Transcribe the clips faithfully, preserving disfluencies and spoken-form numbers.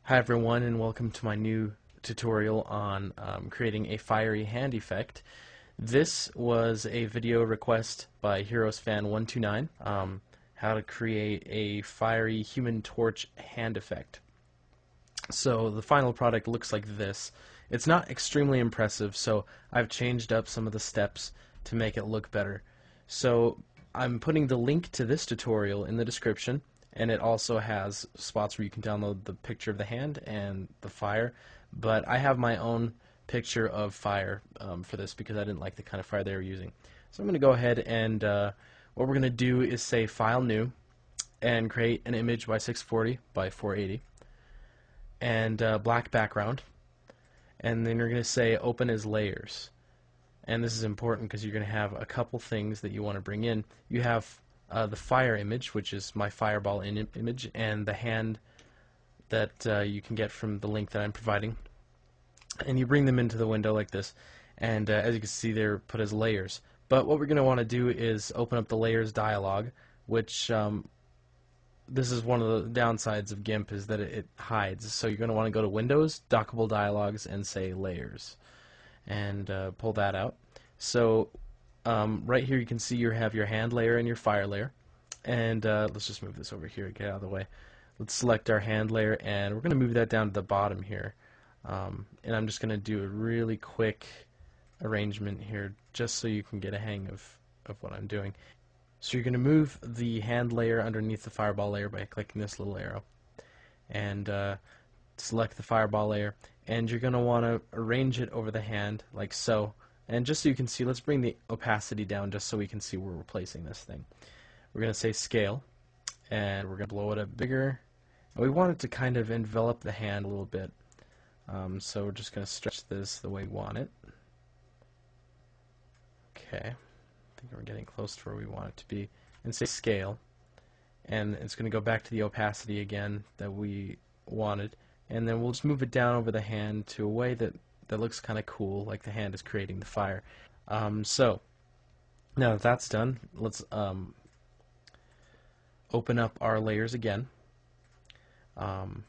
Hi everyone, and welcome to my new tutorial on um, creating a fiery hand effect. This was a video request by Heroes Fan one two nine, um, how to create a fiery Human Torch hand effect. So the final product looks like this. It's not extremely impressive, so I've changed up some of the steps to make it look better. So I'm putting the link to this tutorial in the description, and it also has spots where you can download the picture of the hand and the fire, but I have my own picture of fire um, for this because I didn't like the kind of fire they were using. So I'm going to go ahead and uh, what we're going to do is say File New and create an image by six forty by four eighty and uh, black background, and then you're going to say Open as Layers. And this is important because you're going to have a couple things that you want to bring in. You have uh, the fire image, which is my fireball in image, and the hand that uh, you can get from the link that I'm providing. And you bring them into the window like this, and uh, as you can see, they're put as layers. But what we're going to want to do is open up the layers dialog, which um, this is one of the downsides of GIMP, is that it, it hides. So you're going to want to go to Windows, Dockable Dialogs, and say Layers, and uh, pull that out. So um, right here you can see you have your hand layer and your fire layer, and uh, let's just move this over here, get out of the way. Let's select our hand layer, and we're going to move that down to the bottom here, um, and I'm just going to do a really quick arrangement here just so you can get a hang of, of what I'm doing. So you're going to move the hand layer underneath the fireball layer by clicking this little arrow, and uh, select the fireball layer, and you're going to want to arrange it over the hand like so. And just so you can see, let's bring the opacity down just so we can see where we're placing this thing. We're going to say Scale, and we're going to blow it up bigger, and we want it to kind of envelop the hand a little bit. Um, so we're just going to stretch this the way we want it. Okay, I think we're getting close to where we want it to be. And say Scale, and it's going to go back to the opacity again that we wanted, and then we'll just move it down over the hand to a way that that looks kind of cool, like the hand is creating the fire. Um, so now that that's done, let's um, open up our layers again. Um,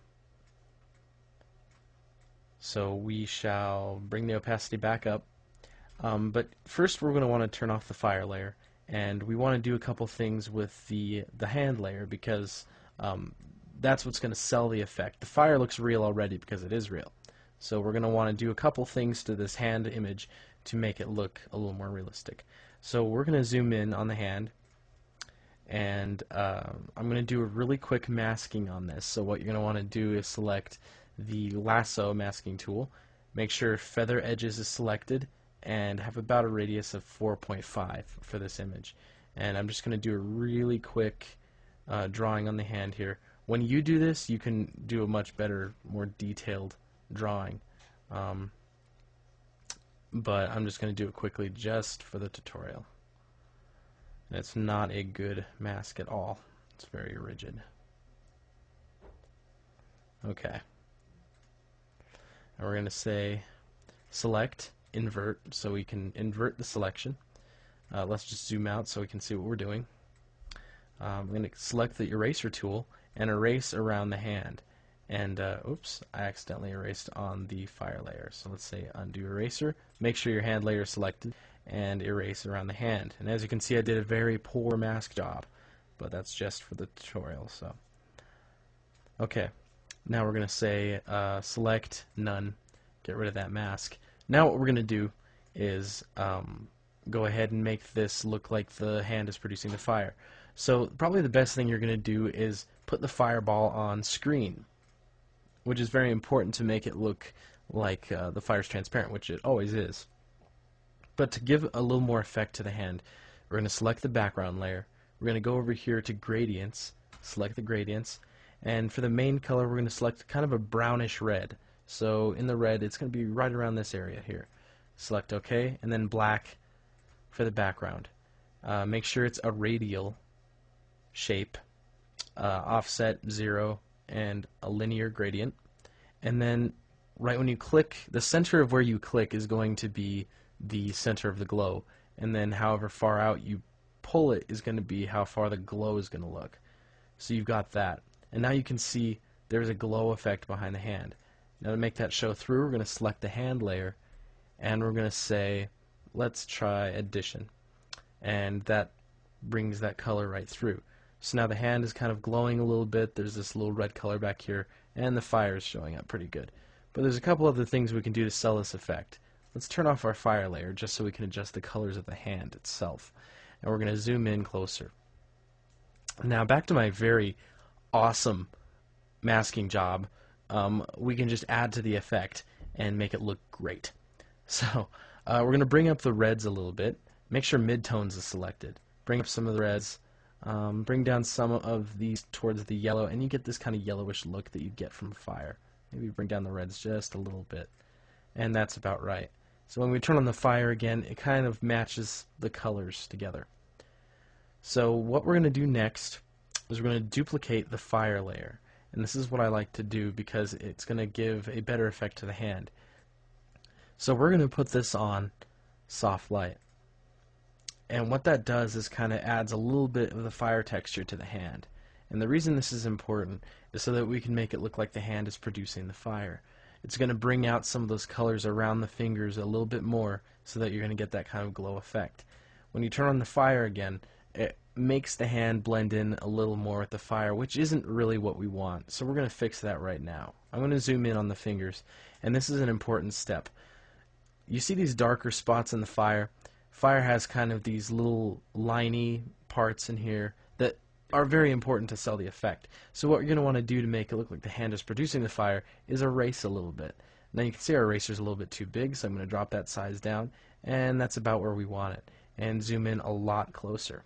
so we shall bring the opacity back up, um, but first we're going to want to turn off the fire layer, and we want to do a couple things with the the hand layer because um, that's what's going to sell the effect. The fire looks real already because it is real. So we're going to want to do a couple things to this hand image to make it look a little more realistic. So we're going to zoom in on the hand, and uh, I'm going to do a really quick masking on this. So what you're going to want to do is select the lasso masking tool, make sure feather edges is selected, and have about a radius of four point five for this image. And I'm just going to do a really quick uh, drawing on the hand here. When you do this, you can do a much better, more detailed drawing, um, but I'm just going to do it quickly just for the tutorial. And it's not a good mask at all. It's very rigid. Okay. And we're going to say select, invert, so we can invert the selection. Uh, let's just zoom out so we can see what we're doing. Um, I'm going to select the eraser tool and erase around the hand. And, uh, oops, I accidentally erased on the fire layer. So let's say undo eraser. Make sure your hand layer is selected and erase around the hand. And as you can see, I did a very poor mask job, but that's just for the tutorial. So, okay, now we're going to say uh, select none, get rid of that mask. Now what we're going to do is um, go ahead and make this look like the hand is producing the fire. So probably the best thing you're going to do is put the fireball on screen, which is very important to make it look like uh, the fire's transparent, which it always is. But to give a little more effect to the hand, we're going to select the background layer. We're going to go over here to gradients, select the gradients, and for the main color we're going to select kind of a brownish red. So in the red it's going to be right around this area here. Select OK, and then black for the background. Uh, make sure it's a radial shape, uh, offset zero, and a linear gradient. And then right when you click, the center of where you click is going to be the center of the glow, and then however far out you pull it is going to be how far the glow is going to look. So you've got that, and now you can see there's a glow effect behind the hand. Now to make that show through, we're going to select the hand layer, and we're going to say, let's try addition. And that brings that color right through. So now the hand is kind of glowing a little bit, there's this little red color back here, and the fire is showing up pretty good. But there's a couple other things we can do to sell this effect. Let's turn off our fire layer just so we can adjust the colors of the hand itself. And we're going to zoom in closer. Now back to my very awesome masking job. Um, we can just add to the effect and make it look great. So uh, we're going to bring up the reds a little bit. Make sure midtones is selected. Bring up some of the reds. Um, bring down some of these towards the yellow, and you get this kind of yellowish look that you get from fire. Maybe bring down the reds just a little bit. And that's about right. So when we turn on the fire again, it kind of matches the colors together. So what we're going to do next is we're going to duplicate the fire layer. And this is what I like to do because it's going to give a better effect to the hand. So we're going to put this on soft light. And what that does is kind of adds a little bit of the fire texture to the hand. And the reason this is important is so that we can make it look like the hand is producing the fire. It's going to bring out some of those colors around the fingers a little bit more so that you're going to get that kind of glow effect. When you turn on the fire again, it makes the hand blend in a little more with the fire, which isn't really what we want. So we're going to fix that right now. I'm going to zoom in on the fingers, and this is an important step. You see these darker spots in the fire? Fire has kind of these little liney parts in here that are very important to sell the effect. So what you're going to want to do to make it look like the hand is producing the fire is erase a little bit. Now you can see our eraser is a little bit too big, so I'm going to drop that size down, and that's about where we want it. And zoom in a lot closer.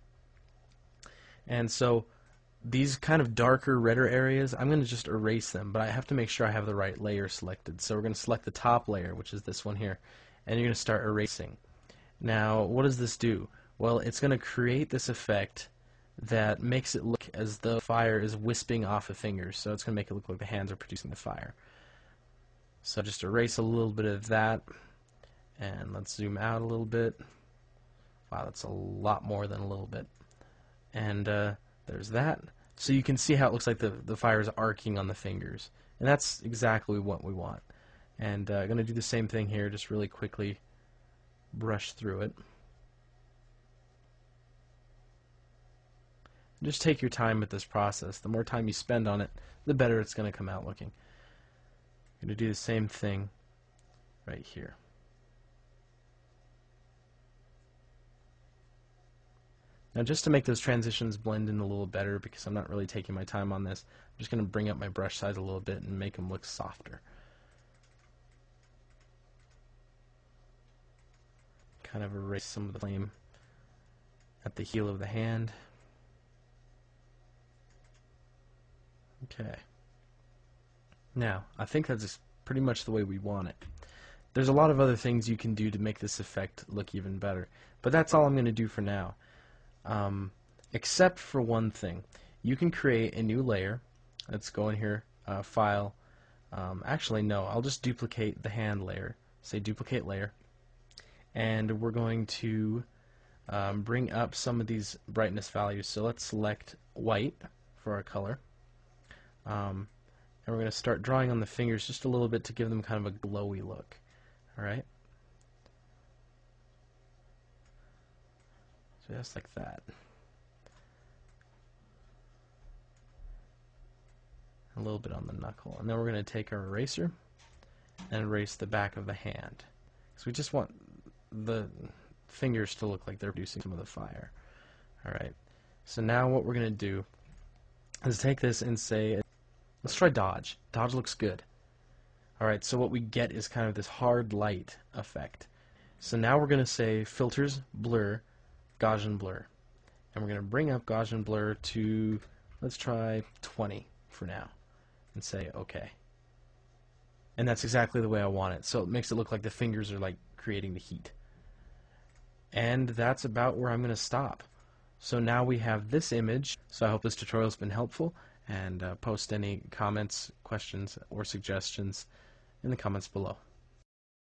And so these kind of darker, redder areas, I'm going to just erase them, but I have to make sure I have the right layer selected. So we're going to select the top layer, which is this one here, and you're going to start erasing. Now, what does this do? Well, it's going to create this effect that makes it look as though fire is wisping off of fingers. So it's going to make it look like the hands are producing the fire. So just erase a little bit of that, and let's zoom out a little bit. Wow, that's a lot more than a little bit. And uh, there's that. So you can see how it looks like the, the fire is arcing on the fingers. And that's exactly what we want. And uh, I'm going to do the same thing here, just really quickly brush through it. Just take your time with this process. The more time you spend on it, the better it's going to come out looking. I'm going to do the same thing right here. Now just to make those transitions blend in a little better, because I'm not really taking my time on this, I'm just going to bring up my brush size a little bit and make them look softer. Kind of erase some of the flame at the heel of the hand. Okay. Now, I think that's pretty much the way we want it. There's a lot of other things you can do to make this effect look even better, but that's all I'm going to do for now. Um, except for one thing. You can create a new layer. Let's go in here, uh, File. Um, actually, no, I'll just duplicate the hand layer. Say Duplicate Layer. And we're going to um, bring up some of these brightness values. So let's select white for our color. Um, and we're going to start drawing on the fingers just a little bit to give them kind of a glowy look. Alright? Just like that. A little bit on the knuckle. And then we're going to take our eraser and erase the back of the hand. Because we just want the fingers to look like they're producing some of the fire. Alright. So now what we're going to do is take this and say, let's try dodge. Dodge looks good. Alright, so what we get is kind of this hard light effect. So now we're going to say filters, blur, Gaussian blur. And we're going to bring up Gaussian blur to, let's try twenty for now. And say OK. And that's exactly the way I want it. So it makes it look like the fingers are like creating the heat. And that's about where I'm going to stop. So now we have this image. So I hope this tutorial has been helpful. And uh, post any comments, questions, or suggestions in the comments below.